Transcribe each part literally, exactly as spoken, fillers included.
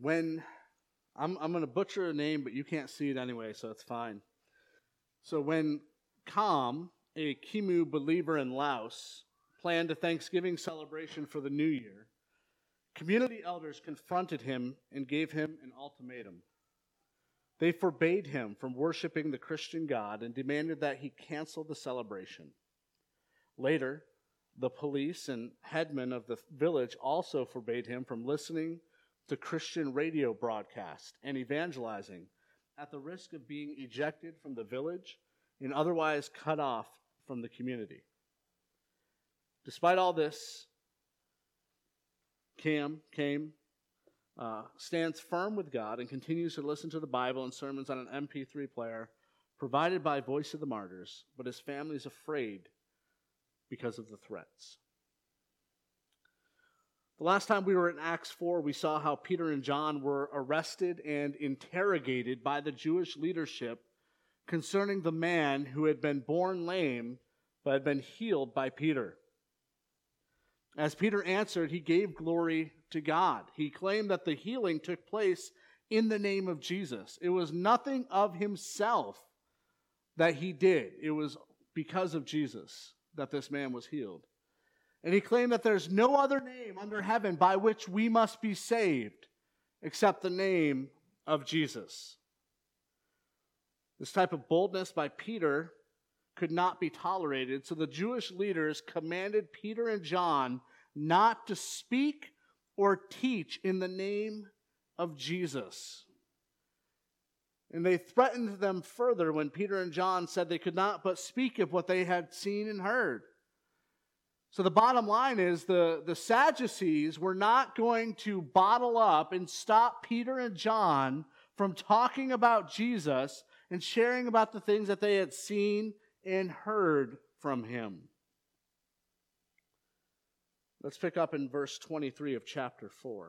when, I'm, I'm going to butcher a name, but you can't see it anyway, so it's fine. So when Kham, a Khmer believer in Laos, planned a Thanksgiving celebration for the new year, community elders confronted him and gave him an ultimatum. They forbade him from worshiping the Christian God and demanded that he cancel the celebration. Later, the police and headmen of the village also forbade him from listening to Christian radio broadcasts and evangelizing, at the risk of being ejected from the village and otherwise cut off from the community. Despite all this, Cam came, uh, stands firm with God and continues to listen to the Bible and sermons on an M P three player provided by Voice of the Martyrs, but his family is afraid because of the threats. The last time we were in Acts four, we saw how Peter and John were arrested and interrogated by the Jewish leadership concerning the man who had been born lame but had been healed by Peter. As Peter answered, he gave glory to God. He claimed that the healing took place in the name of Jesus. It was nothing of himself that he did. It was because of Jesus that this man was healed. And he claimed that there's no other name under heaven by which we must be saved except the name of Jesus. This type of boldness by Peter could not be tolerated, so the Jewish leaders commanded Peter and John not to speak or teach in the name of Jesus. And they threatened them further when Peter and John said they could not but speak of what they had seen and heard. So the bottom line is the, the Sadducees were not going to bottle up and stop Peter and John from talking about Jesus and sharing about the things that they had seen and heard from him. Let's pick up in verse twenty-three of chapter four.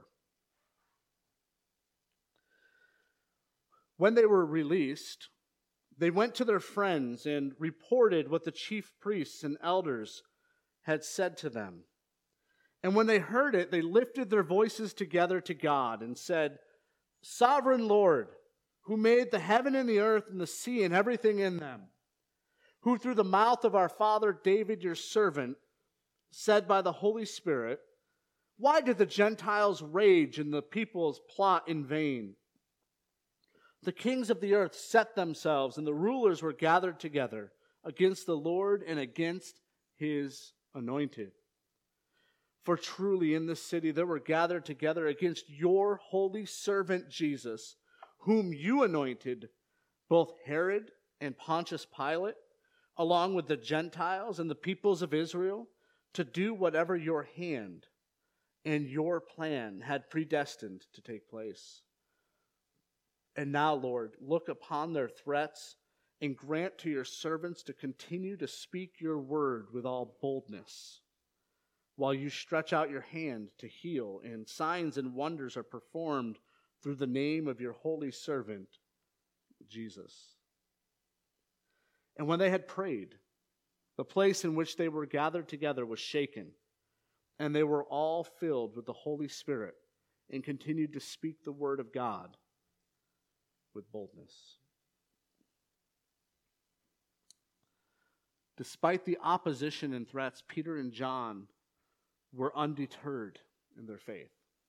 When they were released, they went to their friends and reported what the chief priests and elders had said to them. And when they heard it, they lifted their voices together to God and said, "Sovereign Lord, who made the heaven and the earth and the sea and everything in them, who through the mouth of our father David, your servant, said by the Holy Spirit, why did the Gentiles rage and the peoples plot in vain? The kings of the earth set themselves, and the rulers were gathered together against the Lord and against his anointed. For truly in this city there were gathered together against your holy servant Jesus, whom you anointed, both Herod and Pontius Pilate, along with the Gentiles and the peoples of Israel, to do whatever your hand and your plan had predestined to take place. And now, Lord, look upon their threats and grant to your servants to continue to speak your word with all boldness, while you stretch out your hand to heal, and signs and wonders are performed through the name of your holy servant, Jesus." And when they had prayed, the place in which they were gathered together was shaken, and they were all filled with the Holy Spirit and continued to speak the word of God with boldness. Despite the opposition and threats, Peter and John were undeterred in their faith.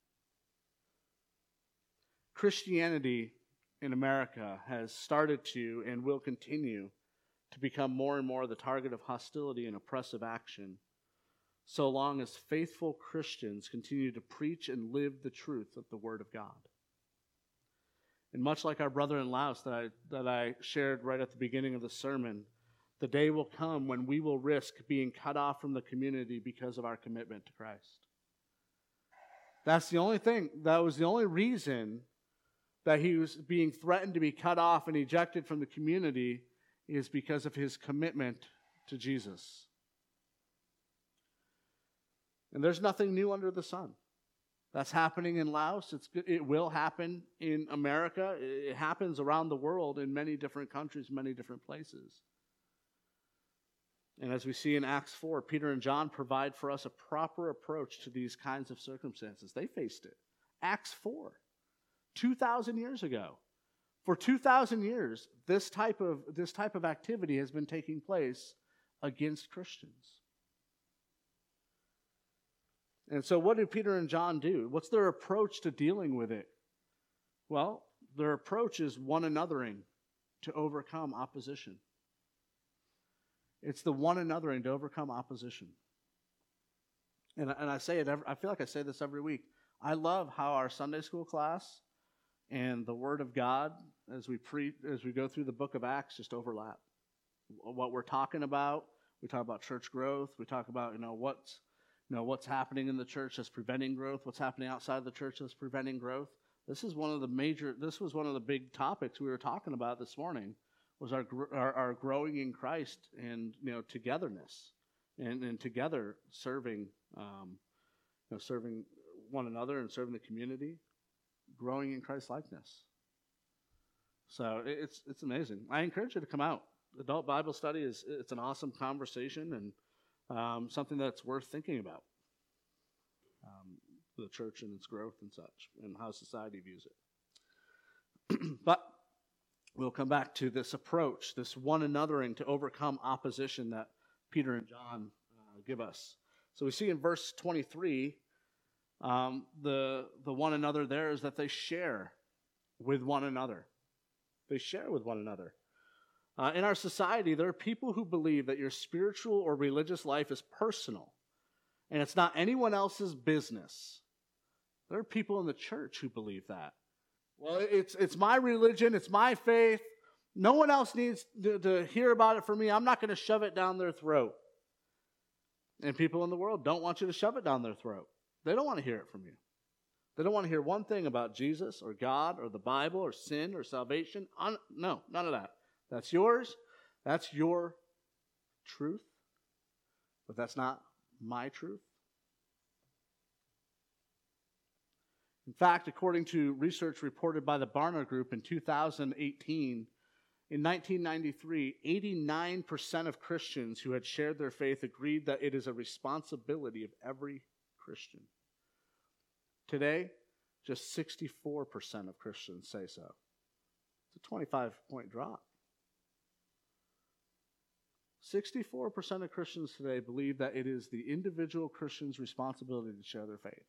Christianity in America has started to and will continue to become more and more the target of hostility and oppressive action, so long as faithful Christians continue to preach and live the truth of the Word of God. And much like our brother in Laos that I, that I shared right at the beginning of the sermon, the day will come when we will risk being cut off from the community because of our commitment to Christ. That's the only thing, that was the only reason that he was being threatened to be cut off and ejected from the community, is because of his commitment to Jesus. And there's nothing new under the sun. That's happening in Laos. It's, it will happen in America. It happens around the world in many different countries, many different places. And as we see in Acts four, Peter and John provide for us a proper approach to these kinds of circumstances. They faced it. Acts four. two thousand years ago. For two thousand years, this type of this type of activity has been taking place against Christians. And so what do Peter and John do? What's their approach to dealing with it? Well, their approach is one anothering to overcome opposition. It's the one anothering to overcome opposition. And, and I say it, every, I feel like I say this every week. I love how our Sunday school class and the Word of God, as we pre, as we go through the book of Acts, just overlap. What we're talking about, we talk about church growth. We talk about, you know, what's, you know, what's happening in the church that's preventing growth. What's happening outside the church that's preventing growth. This is one of the major. This was one of the big topics we were talking about this morning. Was our our, our growing in Christ and, you know, togetherness and, and together serving, um, you know, serving one another and serving the community, growing in Christ likeness. So it's it's amazing. I encourage you to come out. Adult Bible study is it's an awesome conversation and um, something that's worth thinking about. Um, the church and its growth and such, and how society views it. But we'll come back to this approach, this one anothering to overcome opposition that Peter and John uh, give us. So we see in verse twenty-three, um, the the one another there is that they share with one another. They share with one another. Uh, in our society, there are people who believe that your spiritual or religious life is personal, and it's not anyone else's business. There are people in the church who believe that. Well, it's it's my religion, it's my faith. No one else needs to, to hear about it from me. I'm not going to shove it down their throat. And people in the world don't want you to shove it down their throat. They don't want to hear it from you. They don't want to hear one thing about Jesus or God or the Bible or sin or salvation. No, none of that. That's yours. That's your truth. But that's not my truth. In fact, according to research reported by the Barna Group in two thousand eighteen, in nineteen ninety-three, eighty-nine percent of Christians who had shared their faith agreed that it is a responsibility of every Christian. Today, just sixty-four percent of Christians say so. It's a twenty-five point drop. sixty-four percent of Christians today believe that it is the individual Christian's responsibility to share their faith.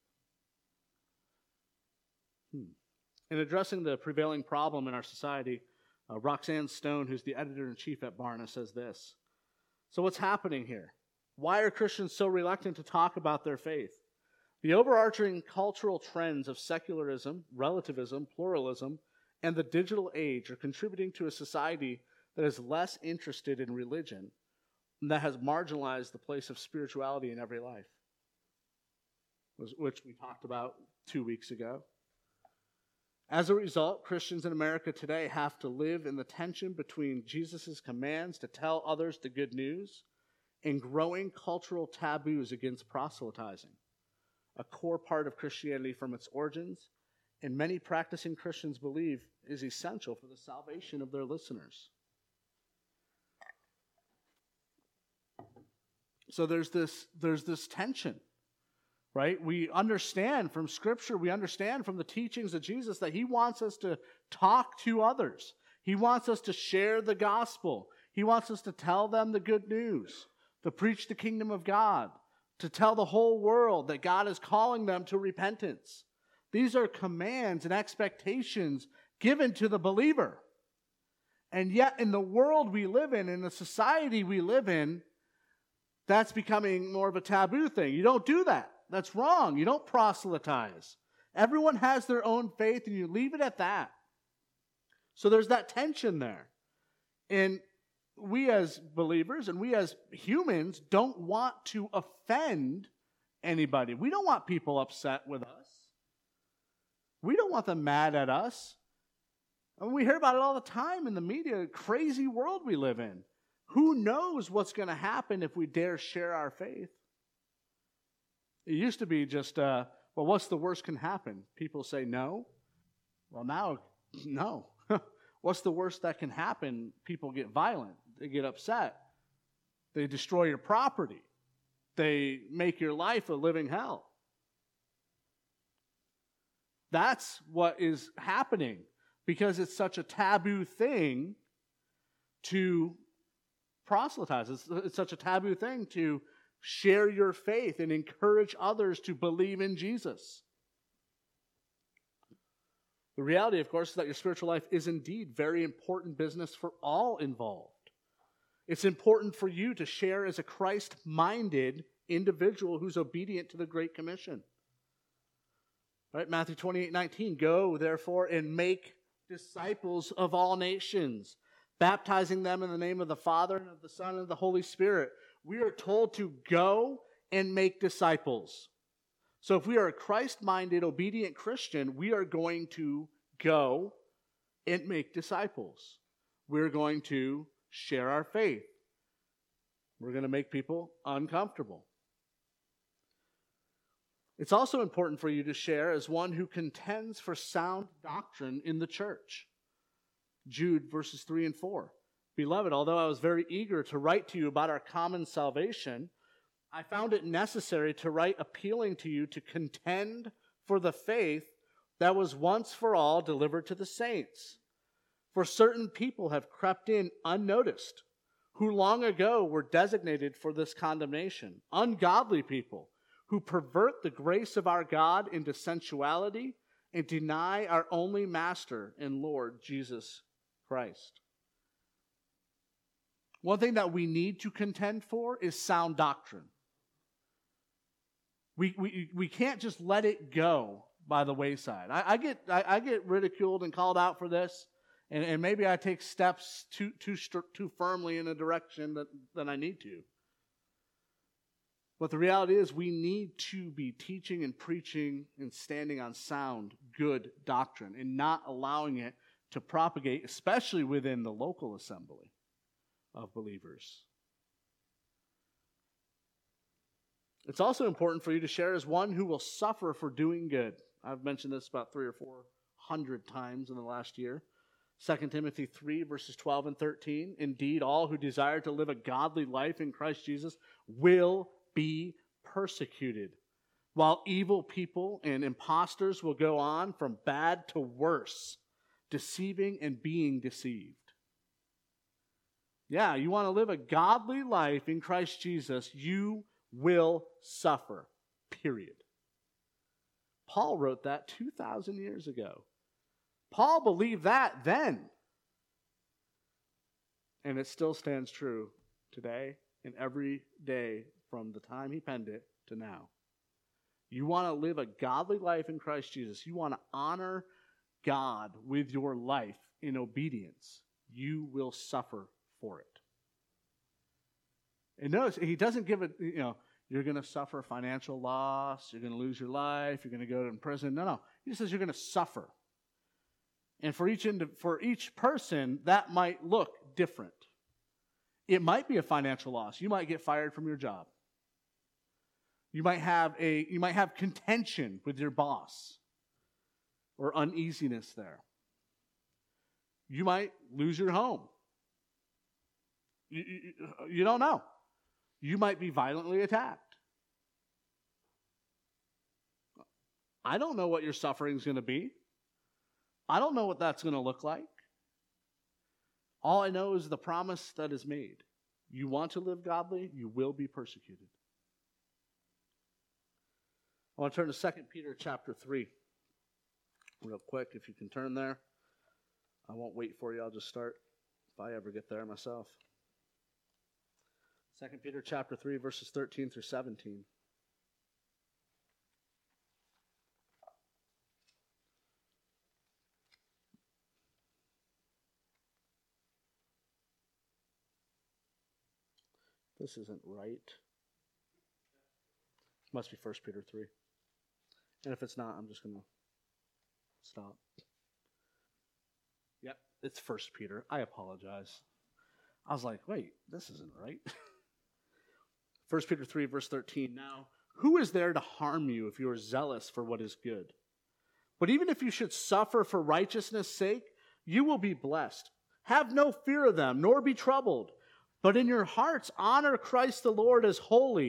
Hmm. In addressing the prevailing problem in our society, uh, Roxanne Stone, who's the editor-in-chief at Barna, says this. So what's happening here? Why are Christians so reluctant to talk about their faith? The overarching cultural trends of secularism, relativism, pluralism, and the digital age are contributing to a society that is less interested in religion and that has marginalized the place of spirituality in every life, which we talked about two weeks ago. As a result, Christians in America today have to live in the tension between Jesus' commands to tell others the good news and growing cultural taboos against proselytizing, a core part of Christianity from its origins, and many practicing Christians believe is essential for the salvation of their listeners. So there's this, there's this tension. Right? We understand from Scripture, we understand from the teachings of Jesus that He wants us to talk to others. He wants us to share the gospel. He wants us to tell them the good news, to preach the kingdom of God, to tell the whole world that God is calling them to repentance. These are commands and expectations given to the believer. And yet in the world we live in, in the society we live in, that's becoming more of a taboo thing. You don't do that. That's wrong. You don't proselytize. Everyone has their own faith, and you leave it at that. So there's that tension there. And we as believers and we as humans don't want to offend anybody. We don't want people upset with us. We don't want them mad at us. I mean, we hear about it all the time in the media, crazy world we live in. Who knows what's going to happen if we dare share our faith? It used to be just, uh, well, what's the worst can happen? People say no. Well, now, no. What's the worst that can happen? People get violent. They get upset. They destroy your property. They make your life a living hell. That's what is happening because it's such a taboo thing to proselytize. It's, it's such a taboo thing to share your faith and encourage others to believe in Jesus. The reality, of course, is that your spiritual life is indeed very important business for all involved. It's important for you to share as a Christ-minded individual who's obedient to the Great Commission. Right? Matthew twenty-eight nineteen, go, therefore, and make disciples of all nations, baptizing them in the name of the Father and of the Son and of the Holy Spirit. We are told to go and make disciples. So if we are a Christ-minded, obedient Christian, we are going to go and make disciples. We're going to share our faith. We're going to make people uncomfortable. It's also important for you to share as one who contends for sound doctrine in the church. Jude verses three and four. Beloved, although I was very eager to write to you about our common salvation, I found it necessary to write appealing to you to contend for the faith that was once for all delivered to the saints. For certain people have crept in unnoticed, who long ago were designated for this condemnation, ungodly people who pervert the grace of our God into sensuality and deny our only Master and Lord, Jesus Christ. One thing that we need to contend for is sound doctrine. We, we, we can't just let it go by the wayside. I, I get I, I get ridiculed and called out for this, and, and maybe I take steps too too too firmly in a direction that, that I need to. But the reality is we need to be teaching and preaching and standing on sound, good doctrine and not allowing it to propagate, especially within the local assembly of believers. It's also important for you to share as one who will suffer for doing good. I've mentioned this about three or four hundred times in the last year. Second Timothy three, verses twelve and thirteen. Indeed, all who desire to live a godly life in Christ Jesus will be persecuted, while evil people and impostors will go on from bad to worse, deceiving and being deceived. Yeah, you want to live a godly life in Christ Jesus, you will suffer, period. Paul wrote that two thousand years ago. Paul believed that then. And it still stands true today and every day from the time he penned it to now. You want to live a godly life in Christ Jesus. You want to honor God with your life in obedience. You will suffer for it. And notice, he doesn't give it, you know, you're going to suffer financial loss, you're going to lose your life, you're going to go to prison. No, no. He says you're going to suffer. And for each for each person, that might look different. It might be a financial loss. You might get fired from your job. You might have a you might have contention with your boss or uneasiness there. You might lose your home. You, you, you don't know. You might be violently attacked. I don't know what your suffering is going to be. I don't know what that's going to look like. All I know is the promise that is made. You want to live godly, you will be persecuted. I want to turn to Second Peter chapter three. Real quick, if you can turn there. I won't wait for you, I'll just start if I ever get there myself. Second Peter chapter three, verses thirteen through seventeen. This isn't right. Must be First Peter three. And if it's not, I'm just going to stop. Yep, it's First Peter. I apologize. I was like, wait, this isn't right. First Peter three, verse thirteen. Now, who is there to harm you if you are zealous for what is good? But even if you should suffer for righteousness' sake, you will be blessed. Have no fear of them, nor be troubled. But in your hearts, honor Christ the Lord as holy,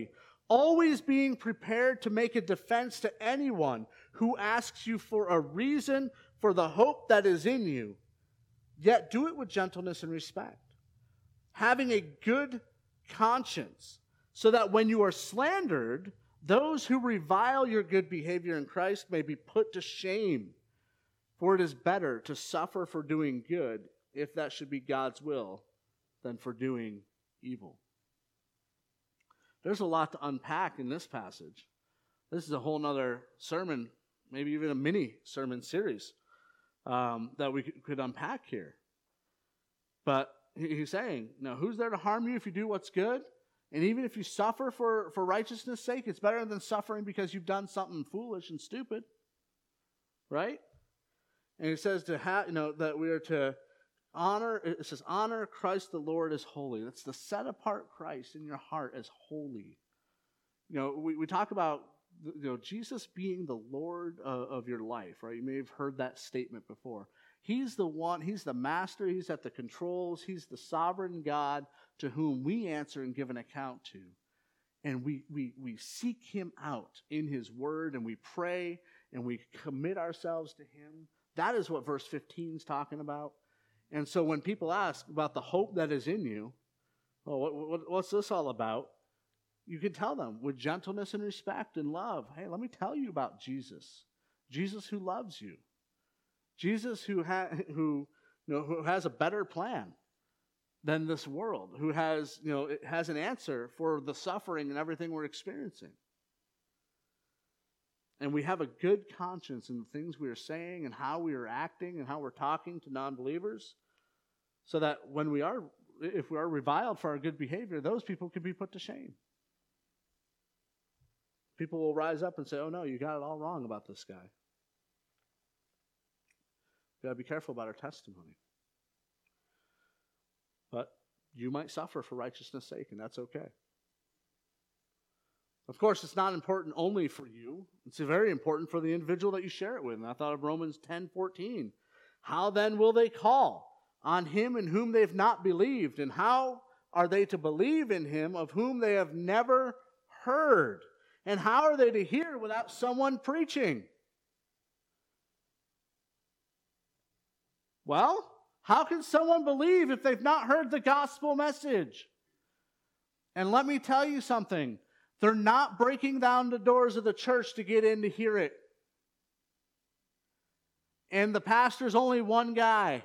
always being prepared to make a defense to anyone who asks you for a reason for the hope that is in you, yet do it with gentleness and respect. Having a good conscience, so that when you are slandered, those who revile your good behavior in Christ may be put to shame. For it is better to suffer for doing good, if that should be God's will, than for doing evil. There's a lot to unpack in this passage. This is a whole other sermon, maybe even a mini sermon series um, that we could unpack here. But he's saying, no, who's there to harm you if you do what's good? And even if you suffer for, for righteousness' sake, it's better than suffering because you've done something foolish and stupid. Right? And it says to have, you know, that we are to honor, it says, honor Christ the Lord as holy. That's to set apart Christ in your heart as holy. You know, we, we talk about, you know, Jesus being the Lord of, of your life, right? You may have heard that statement before. He's the one, he's the master, he's at the controls, he's the sovereign God to whom we answer and give an account to. And we, we, we seek him out in his word, and we pray, and we commit ourselves to him. That is what verse fifteen is talking about. And so when people ask about the hope that is in you, well, what, what, what's this all about? You can tell them with gentleness and respect and love, hey, let me tell you about Jesus. Jesus who loves you. Jesus who, ha- who, you know, who has a better plan than this world, who has, you know, it has an answer for the suffering and everything we're experiencing. And we have a good conscience in the things we are saying and how we are acting and how we're talking to non-believers, so that when we are, if we are reviled for our good behavior, those people can be put to shame. People will rise up and say, oh no, you got it all wrong about this guy. We've got to be careful about our testimony. But you might suffer for righteousness' sake, and that's okay. Of course, it's not important only for you. It's very important for the individual that you share it with. And I thought of Romans ten fourteen. How then will they call on him in whom they have not believed? And how are they to believe in him of whom they have never heard? And how are they to hear without someone preaching? Well, how can someone believe if they've not heard the gospel message? And let me tell you something. They're not breaking down the doors of the church to get in to hear it. And the pastor's only one guy.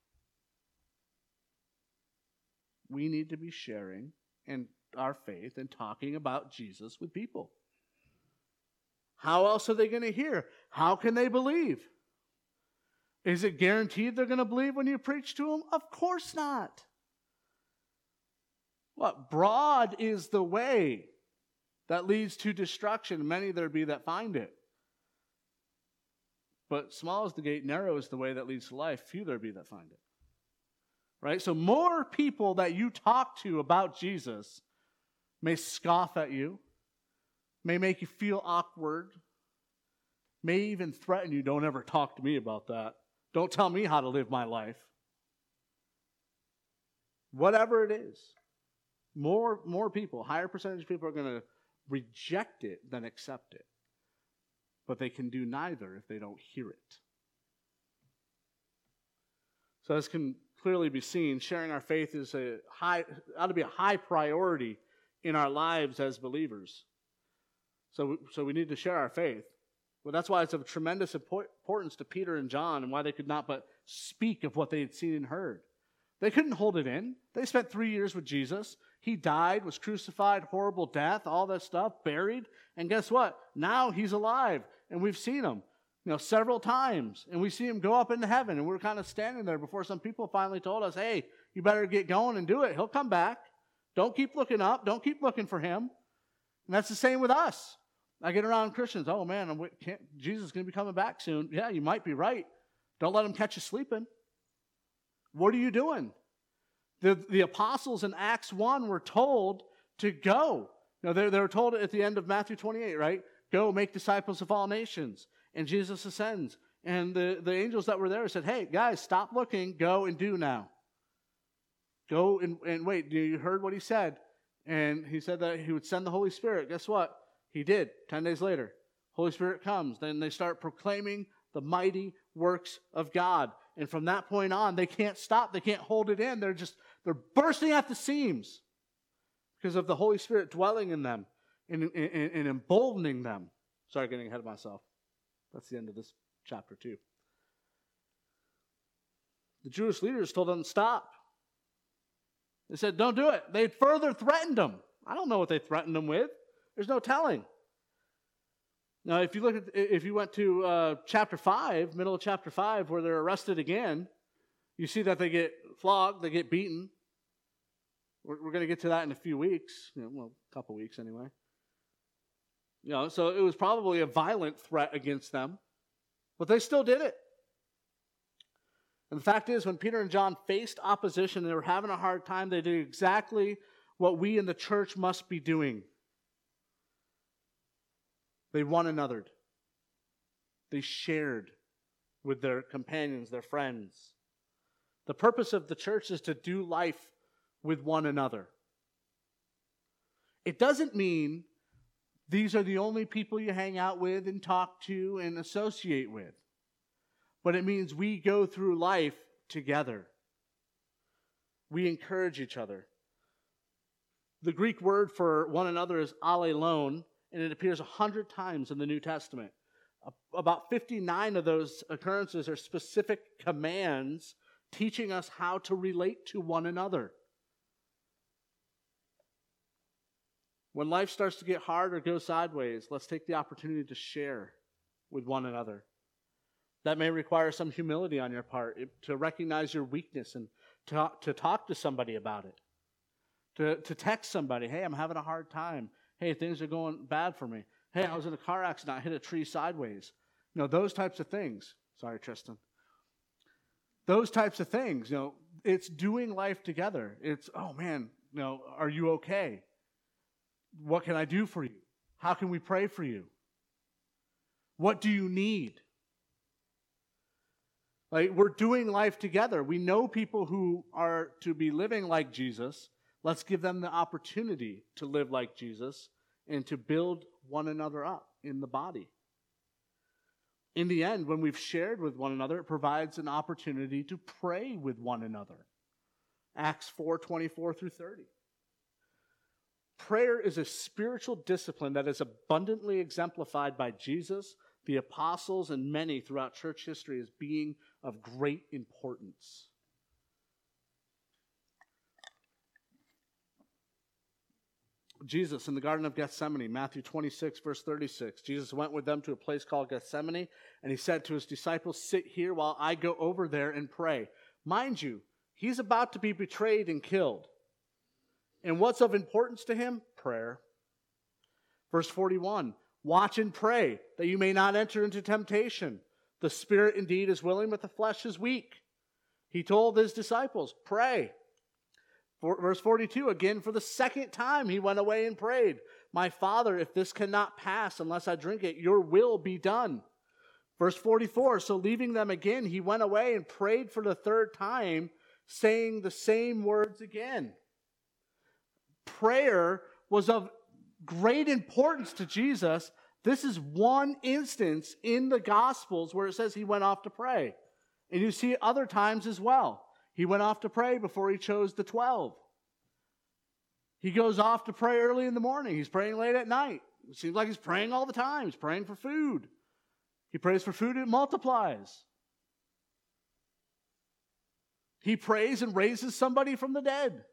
We need to be sharing and our faith and talking about Jesus with people. How else are they going to hear? How can they believe? Is it guaranteed they're going to believe when you preach to them? Of course not. What? Broad is the way that leads to destruction. Many there be that find it. But small is the gate, narrow is the way that leads to life. Few there be that find it. Right? So more people that you talk to about Jesus may scoff at you, may make you feel awkward, may even threaten you. Don't ever talk to me about that. Don't tell me how to live my life. Whatever it is, more, more people, higher percentage of people are going to reject it than accept it. But they can do neither if they don't hear it. So as can clearly be seen, sharing our faith is a high, ought to be a high priority in our lives as believers. So, so we need to share our faith. Well, that's why it's of tremendous importance to Peter and John, and why they could not but speak of what they had seen and heard. They couldn't hold it in. They spent three years with Jesus. He died, was crucified, horrible death, all that stuff, buried. And guess what? Now he's alive, and we've seen him, you know, several times. And we see him go up into heaven, and we're kind of standing there before some people finally told us, hey, you better get going and do it. He'll come back. Don't keep looking up. Don't keep looking for him. And that's the same with us. I get around Christians, oh man, I'm, can't, Jesus is going to be coming back soon. Yeah, you might be right. Don't let him catch you sleeping. What are you doing? The, the apostles in Acts one were told to go. You know, they, they were told at the end of Matthew twenty-eight, right? Go make disciples of all nations. And Jesus ascends. And the, the angels that were there said, hey, guys, stop looking. Go and do now. Go and, and wait. You heard what he said. And he said that he would send the Holy Spirit. Guess what? He did. Ten days later, Holy Spirit comes. Then they start proclaiming the mighty works of God. And from that point on, they can't stop. They can't hold it in. They're just, they're bursting at the seams because of the Holy Spirit dwelling in them and, and, and emboldening them. Sorry, getting ahead of myself. That's the end of this chapter two. The Jewish leaders told them, stop. They said, don't do it. They further threatened them. I don't know what they threatened them with. There's no telling. Now, if you look at, if you went to uh, chapter five, middle of chapter five, where they're arrested again, you see that they get flogged, they get beaten. We're, we're going to get to that in a few weeks, you know, well, a couple weeks anyway. You know, so it was probably a violent threat against them, but they still did it. And the fact is, when Peter and John faced opposition, they were having a hard time, they did exactly what we in the church must be doing. They one anothered. They shared with their companions, their friends. The purpose of the church is to do life with one another. It doesn't mean these are the only people you hang out with and talk to and associate with. But it means we go through life together. We encourage each other. The Greek word for one another is allelon, and it appears a hundred times in the New Testament. About fifty-nine of those occurrences are specific commands teaching us how to relate to one another. When life starts to get hard or go sideways, let's take the opportunity to share with one another. That may require some humility on your part, to recognize your weakness and to, to talk to somebody about it. To, to text somebody, hey, I'm having a hard time. Hey, things are going bad for me. Hey, I was in a car accident. I hit a tree sideways. You know, those types of things. Sorry, Tristan. Those types of things, you know, it's doing life together. It's, oh man, you know, are you okay? What can I do for you? How can we pray for you? What do you need? Like, we're doing life together. We know people who are to be living like Jesus. Let's give them the opportunity to live like Jesus and to build one another up in the body. In the end, when we've shared with one another, it provides an opportunity to pray with one another. Acts four, twenty-four through thirty. Prayer is a spiritual discipline that is abundantly exemplified by Jesus, the apostles, and many throughout church history as being of great importance. Jesus in the Garden of Gethsemane, Matthew twenty-six, verse thirty-six. Jesus went with them to a place called Gethsemane, and he said to his disciples, sit here while I go over there and pray. Mind you, he's about to be betrayed and killed. And what's of importance to him? Prayer. Verse forty-one, watch and pray that you may not enter into temptation. The spirit indeed is willing, but the flesh is weak. He told his disciples, pray. For, verse forty-two, again for the second time he went away and prayed. My Father, if this cannot pass unless I drink it, your will be done. Verse forty-four, so leaving them again, he went away and prayed for the third time, saying the same words again. Prayer was of great importance to Jesus. This is one instance in the Gospels where it says he went off to pray. And you see other times as well. He went off to pray before he chose the twelve. He goes off to pray early in the morning. He's praying late at night. It seems like he's praying all the time. He's praying for food. He prays for food, it multiplies. He prays and raises somebody from the dead.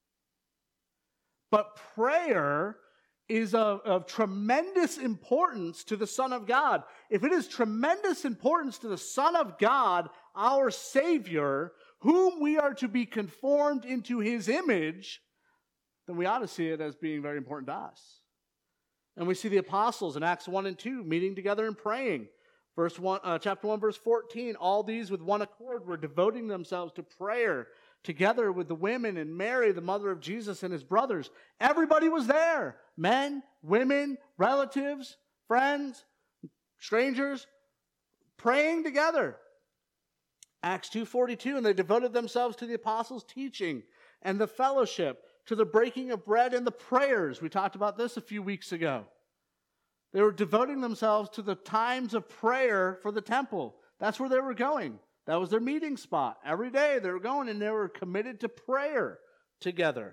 But prayer is of, of tremendous importance to the Son of God. If it is tremendous importance to the Son of God, our Savior, whom we are to be conformed into his image, then we ought to see it as being very important to us. And we see the apostles in Acts one and two meeting together and praying. Verse one, uh, chapter one, verse fourteen, all these with one accord were devoting themselves to prayer together with the women and Mary, the mother of Jesus, and his brothers. Everybody was there. Men, women, relatives, friends, strangers, praying together. Acts two forty-two, and they devoted themselves to the apostles' teaching and the fellowship, to the breaking of bread and the prayers. We talked about this a few weeks ago. They were devoting themselves to the times of prayer for the temple. That's where they were going. That was their meeting spot. Every day they were going and they were committed to prayer together.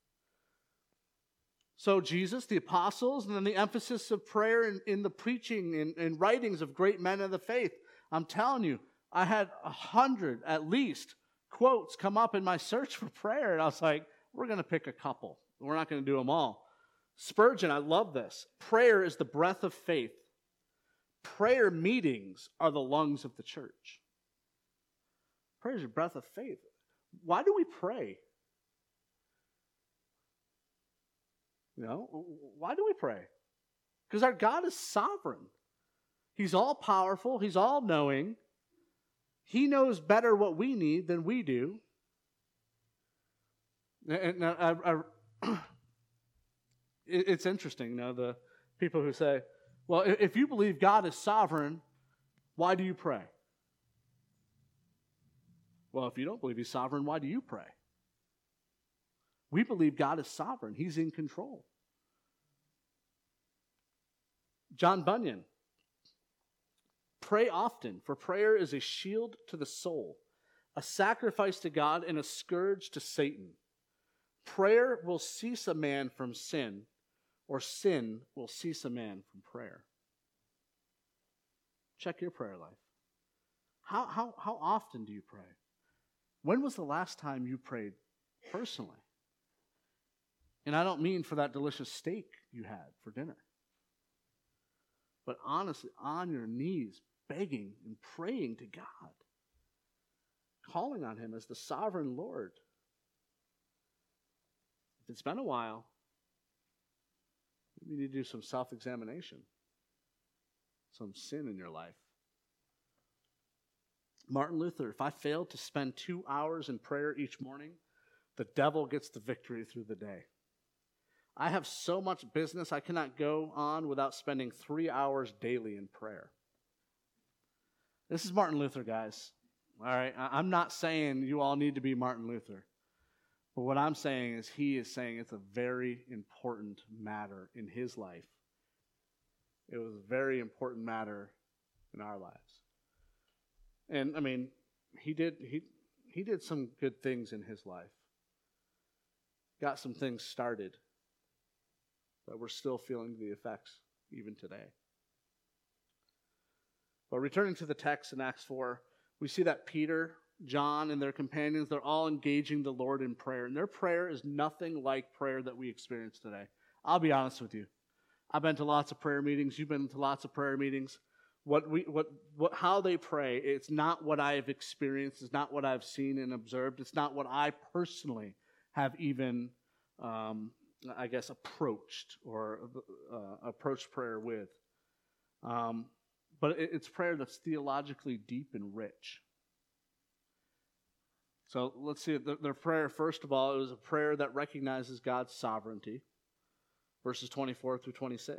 So Jesus, the apostles, and then the emphasis of prayer in, in the preaching and, and writings of great men of the faith. I'm telling you, I had a hundred at least quotes come up in my search for prayer. And I was like, we're going to pick a couple. We're not going to do them all. Spurgeon, I love this. Prayer is the breath of faith. Prayer meetings are the lungs of the church. Prayer is the breath of faith. Why do we pray? You know, why do we pray? Because our God is sovereign. He's all powerful. He's all knowing. He knows better what we need than we do. And I, I, it's interesting, you know, the people who say, well, if you believe God is sovereign, why do you pray? Well, if you don't believe he's sovereign, why do you pray? We believe God is sovereign. He's in control. John Bunyan, pray often, for prayer is a shield to the soul, a sacrifice to God, and a scourge to Satan. Prayer will cease a man from sin, or sin will cease a man from prayer. Check your prayer life. How, how, how often do you pray? When was the last time you prayed personally? And I don't mean for that delicious steak you had for dinner. But honestly, on your knees, begging and praying to God. Calling on him as the sovereign Lord. If it's been a while, you need to do some self-examination. Some sin in your life. Martin Luther, if I failed to spend two hours in prayer each morning, the devil gets the victory through the day. I have so much business I cannot go on without spending three hours daily in prayer. This is Martin Luther, guys. All right, I'm not saying you all need to be Martin Luther. But what I'm saying is he is saying it's a very important matter in his life. It was a very important matter in our lives. And I mean, he did he he did some good things in his life. Got some things started that we're still feeling the effects even today. But returning to the text in Acts four, we see that Peter, John, and their companions, they're all engaging the Lord in prayer. And their prayer is nothing like prayer that we experience today. I'll be honest with you. I've been to lots of prayer meetings. You've been to lots of prayer meetings. What we, what, what, how they pray, it's not what I have experienced. It's not what I've seen and observed. It's not what I personally have even, um, I guess, approached or uh, approached prayer with. Um, but it, it's prayer that's theologically deep and rich. So let's see, their, their prayer, first of all, it was a prayer that recognizes God's sovereignty. Verses twenty-four through twenty-six.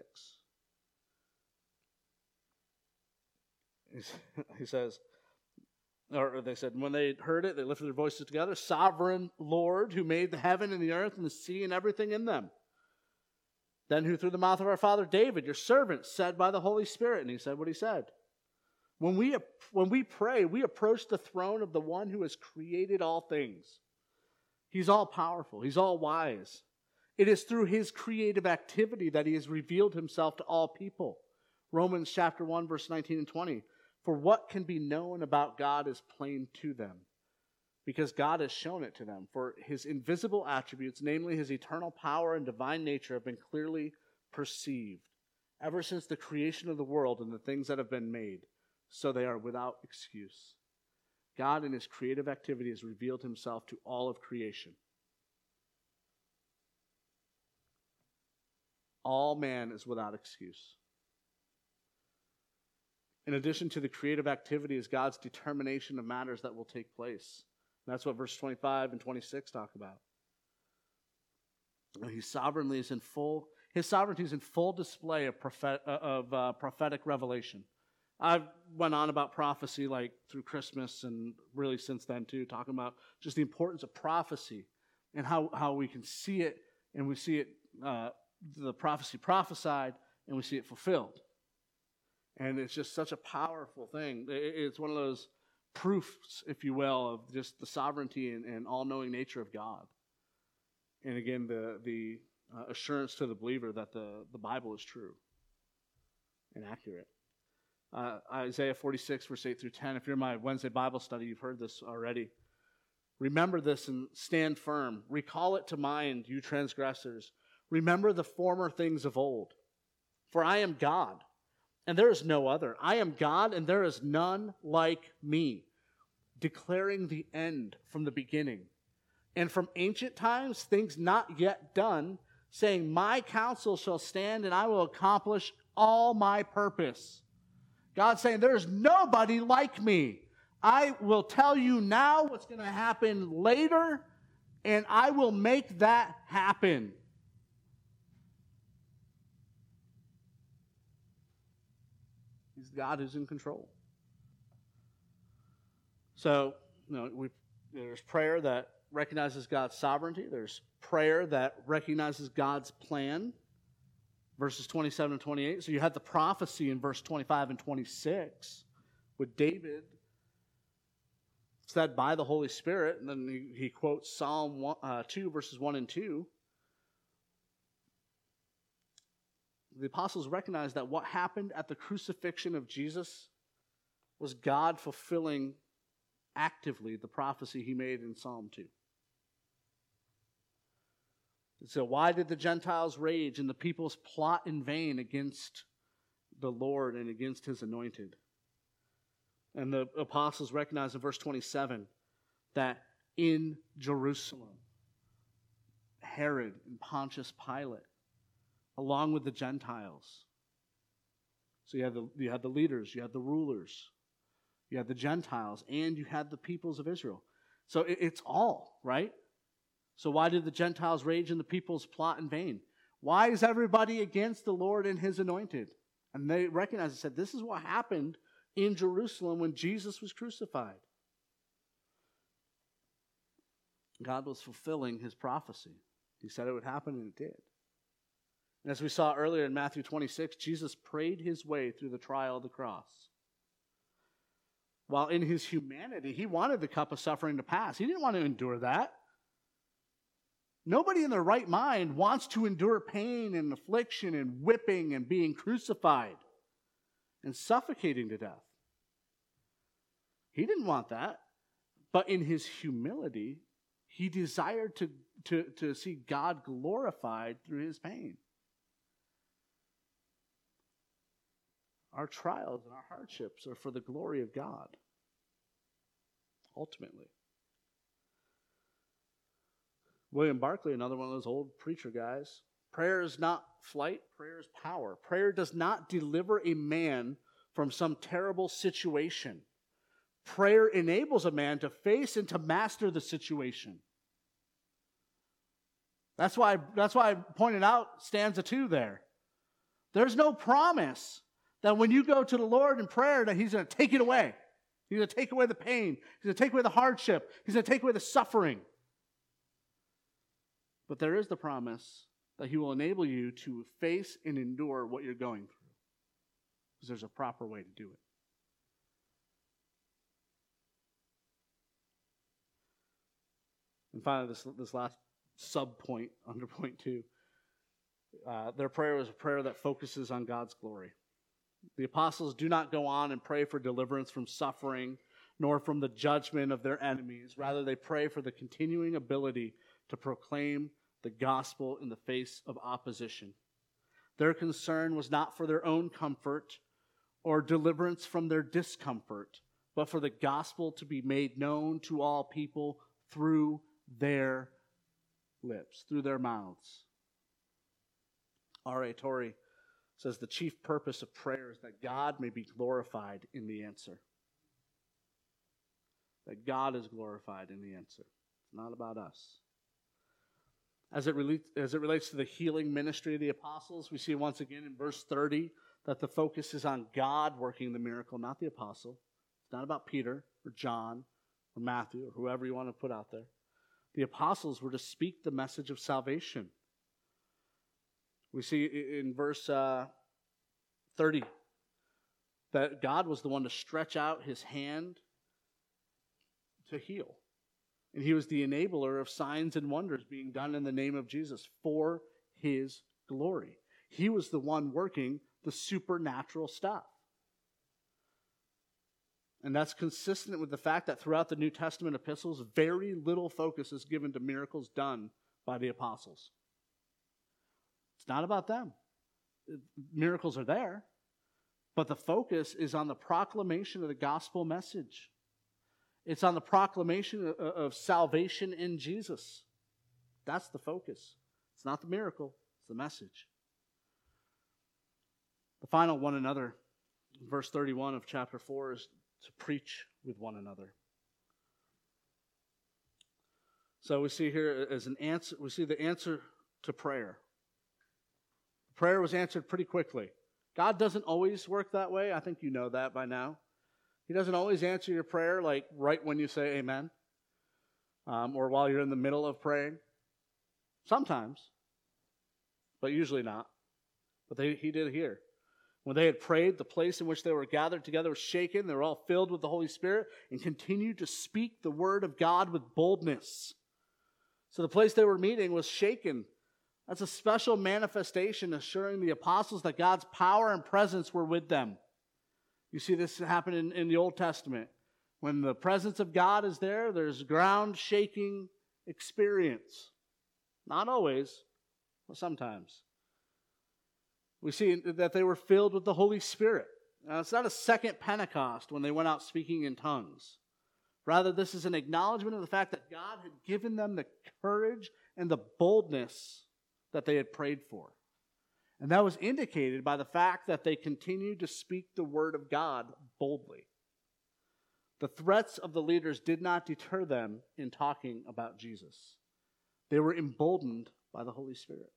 He says, or they said, when they heard it, they lifted their voices together. Sovereign Lord, who made the heaven and the earth and the sea and everything in them. Then who through the mouth of our father David, your servant, said by the Holy Spirit. And he said what he said. When we, when we pray, we approach the throne of the one who has created all things. He's all powerful. He's all wise. It is through his creative activity that he has revealed himself to all people. Romans chapter one, verse nineteen and twenty. For what can be known about God is plain to them, because God has shown it to them. For his invisible attributes, namely his eternal power and divine nature, have been clearly perceived ever since the creation of the world and the things that have been made, so they are without excuse. God in his creative activity has revealed himself to all of creation. All man is without excuse. In addition to the creative activity is God's determination of matters that will take place. And that's what verse twenty-five and twenty-six talk about. He sovereignly is in full, his sovereignty is in full display of, prophet, of uh, prophetic revelation. I've went on about prophecy like through Christmas and really since then too, talking about just the importance of prophecy and how, how we can see it, and we see it, uh, the prophecy prophesied, and we see it fulfilled. And it's just such a powerful thing. It's one of those proofs, if you will, of just the sovereignty and, and all-knowing nature of God. And again, the, the uh, assurance to the believer that the, the Bible is true and accurate. Uh, Isaiah forty-six, verse eight through ten. If you're in my Wednesday Bible study, you've heard this already. Remember this and stand firm. Recall it to mind, you transgressors. Remember the former things of old. For I am God, and there is no other. I am God, and there is none like me, declaring the end from the beginning. And from ancient times, things not yet done, saying, my counsel shall stand, and I will accomplish all my purpose. God's saying, there's nobody like me. I will tell you now what's going to happen later, and I will make that happen. He's the God who's in control. So, you know, we, there's prayer that recognizes God's sovereignty. There's prayer that recognizes God's plan. Verses twenty-seven and twenty-eight. So you had the prophecy in verse twenty-five and twenty-six with David said by the Holy Spirit. And then he, he quotes Psalm one, uh, two, verses one and two. The apostles recognized that what happened at the crucifixion of Jesus was God fulfilling actively the prophecy he made in Psalm two. So why did the Gentiles rage and the peoples plot in vain against the Lord and against his anointed? And the apostles recognize in verse twenty-seven that in Jerusalem, Herod and Pontius Pilate, along with the Gentiles. So you had the, you had the leaders, you had the rulers, you had the Gentiles, and you had the peoples of Israel. So it, it's all, right? So why did the Gentiles rage and the peoples plot in vain? Why is everybody against the Lord and his anointed? And they recognized and said, this is what happened in Jerusalem when Jesus was crucified. God was fulfilling his prophecy. He said it would happen, and it did. And as we saw earlier in Matthew twenty-six, Jesus prayed his way through the trial of the cross. While in his humanity, he wanted the cup of suffering to pass. He didn't want to endure that. Nobody in their right mind wants to endure pain and affliction and whipping and being crucified and suffocating to death. He didn't want that. But in his humility, he desired to, to, to see God glorified through his pain. Our trials and our hardships are for the glory of God, ultimately. William Barclay, another one of those old preacher guys, prayer is not flight, prayer is power. Prayer does not deliver a man from some terrible situation. Prayer enables a man to face and to master the situation. That's why, that's why I pointed out stanza two there. There's no promise that when you go to the Lord in prayer that he's going to take it away. He's going to take away the pain. He's going to take away the hardship. He's going to take away the suffering. But there is the promise that he will enable you to face and endure what you're going through. Because there's a proper way to do it. And finally, this, this last sub-point under point two. Uh, their prayer was a prayer that focuses on God's glory. The apostles do not go on and pray for deliverance from suffering, nor from the judgment of their enemies. Rather, they pray for the continuing ability to proclaim the gospel in the face of opposition. Their concern was not for their own comfort or deliverance from their discomfort, but for the gospel to be made known to all people through their lips, through their mouths. R A Torrey says the chief purpose of prayer is that God may be glorified in the answer. That God is glorified in the answer. It's not about us. As it, relates, as it relates to the healing ministry of the apostles, we see once again in verse thirty that the focus is on God working the miracle, not the apostle. It's not about Peter or John or Matthew or whoever you want to put out there. The apostles were to speak the message of salvation. We see in verse uh, thirty that God was the one to stretch out his hand to heal. And he was the enabler of signs and wonders being done in the name of Jesus for his glory. He was the one working the supernatural stuff. And that's consistent with the fact that throughout the New Testament epistles, very little focus is given to miracles done by the apostles. It's not about them. Miracles are there, but the focus is on the proclamation of the gospel message. It's on the proclamation of, of salvation in Jesus. That's the focus. It's not the miracle, it's the message. The final one another, verse thirty-one of chapter four, is to preach with one another. So we see here as an answer, we see the answer to prayer. Prayer was answered pretty quickly. God doesn't always work that way. I think you know that by now. He doesn't always answer your prayer like right when you say amen, um, or while you're in the middle of praying. Sometimes, but usually not. But they, he did here. When they had prayed, the place in which they were gathered together was shaken. They were all filled with the Holy Spirit and continued to speak the word of God with boldness. So the place they were meeting was shaken. That's a special manifestation assuring the apostles that God's power and presence were with them. You see this happen in, in the Old Testament. When the presence of God is there, there's ground-shaking experience. Not always, but sometimes. We see that they were filled with the Holy Spirit. Now, it's not a second Pentecost when they went out speaking in tongues. Rather, this is an acknowledgement of the fact that God had given them the courage and the boldness that they had prayed for. And that was indicated by the fact that they continued to speak the word of God boldly. The threats of the leaders did not deter them in talking about Jesus. They were emboldened by the Holy Spirit.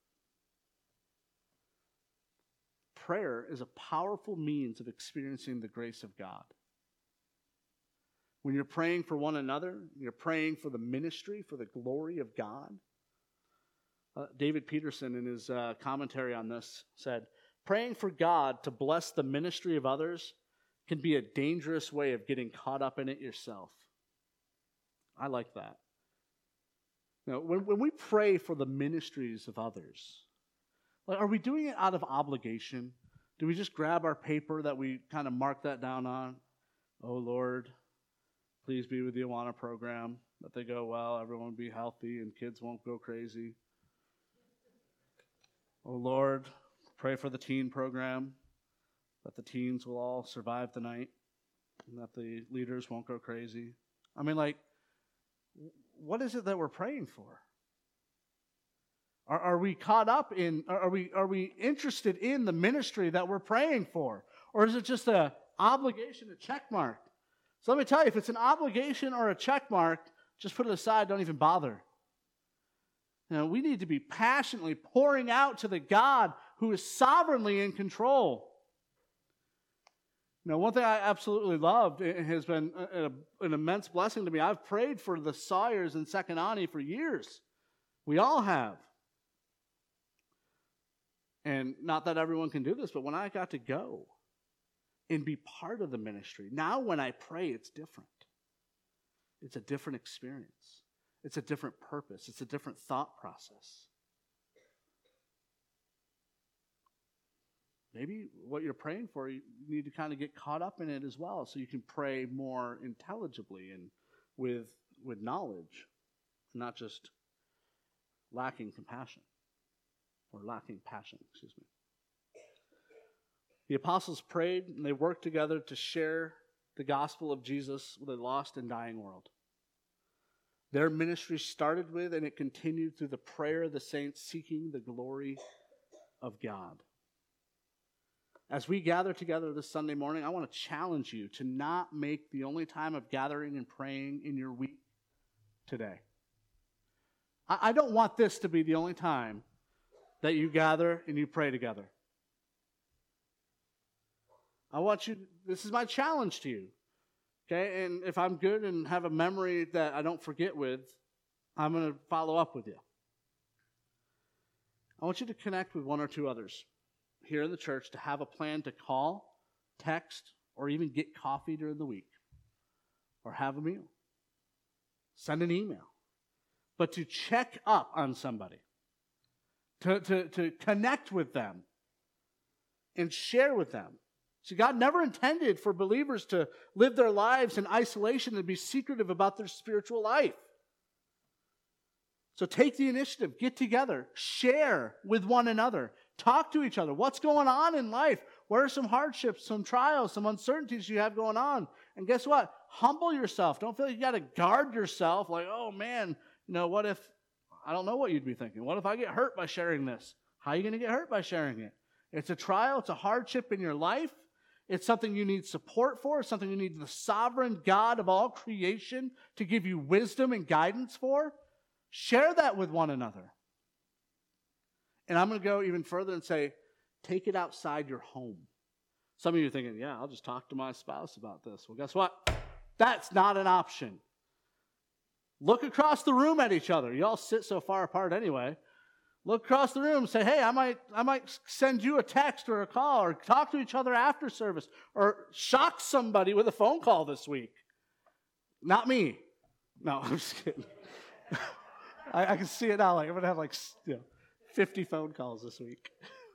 Prayer is a powerful means of experiencing the grace of God. When you're praying for one another, you're praying for the ministry, for the glory of God. Uh, David Peterson, in his uh, commentary on this, said, praying for God to bless the ministry of others can be a dangerous way of getting caught up in it yourself. I like that. Now, when, when we pray for the ministries of others, like, are we doing it out of obligation? Do we just grab our paper that we kind of mark that down on? Oh, Lord, please be with the Awana program, that they go well, everyone be healthy, and kids won't go crazy. Oh, Lord, pray for the teen program, that the teens will all survive the night, and that the leaders won't go crazy. I mean, like, what is it that we're praying for? Are, are we caught up in, are we, are we interested in the ministry that we're praying for? Or is it just an obligation, a check mark? So let me tell you, if it's an obligation or a check mark, just put it aside, don't even bother. Now, we need to be passionately pouring out to the God who is sovereignly in control. Now, one thing I absolutely loved, it has been a, an immense blessing to me. I've prayed for the Sawyers in Sekanani for years. We all have. And not that everyone can do this, but when I got to go and be part of the ministry, now when I pray, it's different. It's a different experience. It's a different purpose. It's a different thought process. Maybe what you're praying for, you need to kind of get caught up in it as well so you can pray more intelligibly and with, with knowledge, not just lacking compassion or lacking passion, excuse me. The apostles prayed and they worked together to share the gospel of Jesus with a lost and dying world. Their ministry started with and it continued through the prayer of the saints seeking the glory of God. As we gather together this Sunday morning, I want to challenge you to not make the only time of gathering and praying in your week today. I, I don't want this to be the only time that you gather and you pray together. I want you, this is my challenge to you. Okay, and if I'm good and have a memory that I don't forget with, I'm going to follow up with you. I want you to connect with one or two others here in the church to have a plan to call, text, or even get coffee during the week, or have a meal. Send an email. But to check up on somebody, to, to, to connect with them, and share with them. See, God never intended for believers to live their lives in isolation and be secretive about their spiritual life. So take the initiative, get together, share with one another, talk to each other. What's going on in life? What are some hardships, some trials, some uncertainties you have going on? And guess what? Humble yourself. Don't feel like you got to guard yourself like, oh man, you know, what if, I don't know what you'd be thinking. What if I get hurt by sharing this? How are you going to get hurt by sharing it? It's a trial. It's a hardship in your life. It's something you need support for. It's something you need the sovereign God of all creation to give you wisdom and guidance for. Share that with one another. And I'm going to go even further and say, take it outside your home. Some of you are thinking, yeah, I'll just talk to my spouse about this. Well, guess what? That's not an option. Look across the room at each other. You all sit so far apart anyway. Look across the room and say, hey, I might, I might send you a text or a call or talk to each other after service or shock somebody with a phone call this week. Not me. No, I'm just kidding. I, I can see it now. Like I'm going to have like you know, fifty phone calls this week.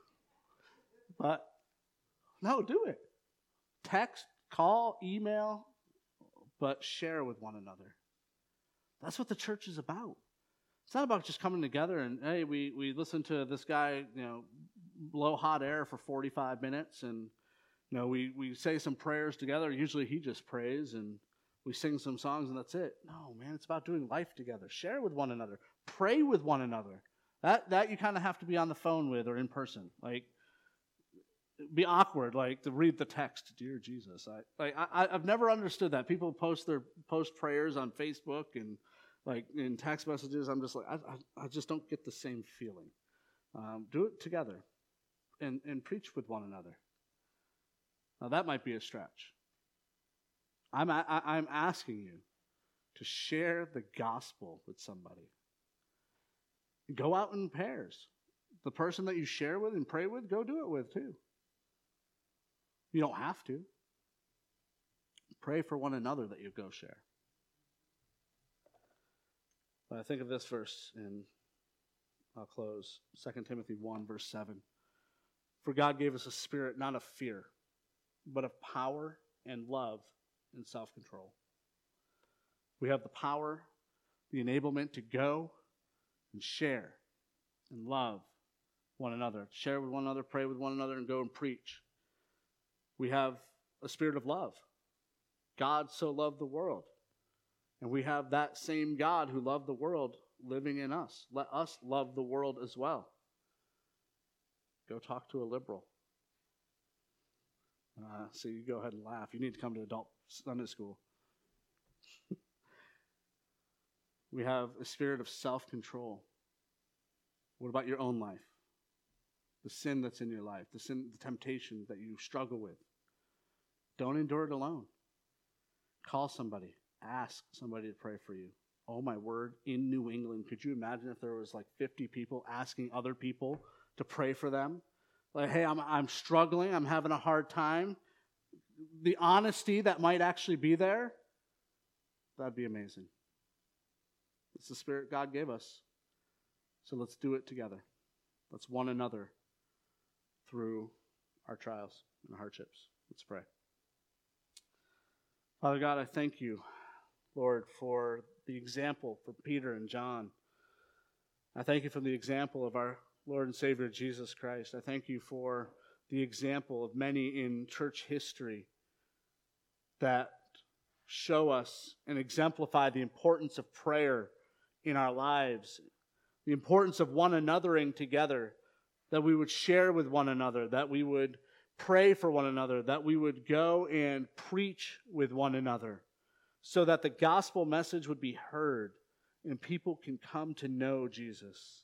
But no, do it. Text, call, email, but share with one another. That's what the church is about. It's not about just coming together and, hey, we, we listen to this guy, you know, blow hot air for forty-five minutes and, you know, we, we say some prayers together. Usually he just prays and we sing some songs and that's it. No, man, it's about doing life together. Share with one another. Pray with one another. That that you kind of have to be on the phone with or in person. Like, it'd be awkward, like, to read the text, Dear Jesus. I, like, I, I've never understood that. People post their post prayers on Facebook and, like, in text messages. I'm just like, I, I, I just don't get the same feeling. Um, do it together and, and preach with one another. Now, that might be a stretch. I'm, I, I'm asking you to share the gospel with somebody. Go out in pairs. The person that you share with and pray with, go do it with too. You don't have to. Pray for one another that you go share. But I think of this verse, and I'll close. Second Timothy one, verse seven. For God gave us a spirit not of fear, but of power and love and self-control. We have the power, the enablement to go and share and love one another. Share with one another, pray with one another, and go and preach. We have a spirit of love. God so loved the world. And we have that same God who loved the world living in us. Let us love the world as well. Go talk to a liberal. Uh, so you go ahead and laugh. You need to come to adult Sunday school. We have a spirit of self-control. What about your own life? The sin that's in your life, the sin, the temptation that you struggle with. Don't endure it alone. Call somebody. Ask somebody to pray for you. Oh my word, in New England, could you imagine if there was like fifty people asking other people to pray for them? Like, hey, I'm I'm struggling, I'm having a hard time. The honesty that might actually be there, that'd be amazing. It's the spirit God gave us. So let's do it together. Let's one another through our trials and hardships. Let's pray. Father God, I thank you, Lord, for the example for Peter and John. I thank you for the example of our Lord and Savior Jesus Christ. I thank you for the example of many in church history that show us and exemplify the importance of prayer in our lives, the importance of one anothering together, that we would share with one another, that we would pray for one another, that we would go and preach with one another, so that the gospel message would be heard and people can come to know Jesus.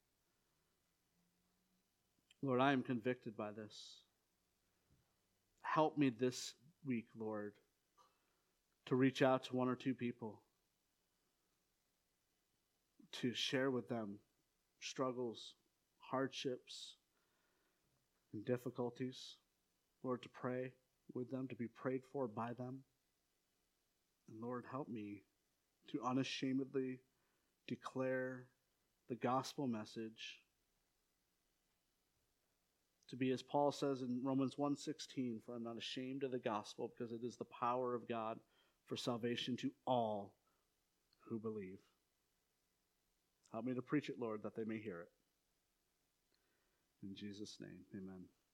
Lord, I am convicted by this. Help me this week, Lord, to reach out to one or two people. to share with them struggles, hardships, and difficulties. Lord, to pray with them, to be prayed for by them. And Lord, help me to unashamedly declare the gospel message, to be, as Paul says in Romans one sixteen, for I'm not ashamed of the gospel, because it is the power of God for salvation to all who believe. Help me to preach it, Lord, that they may hear it. In Jesus' name, amen.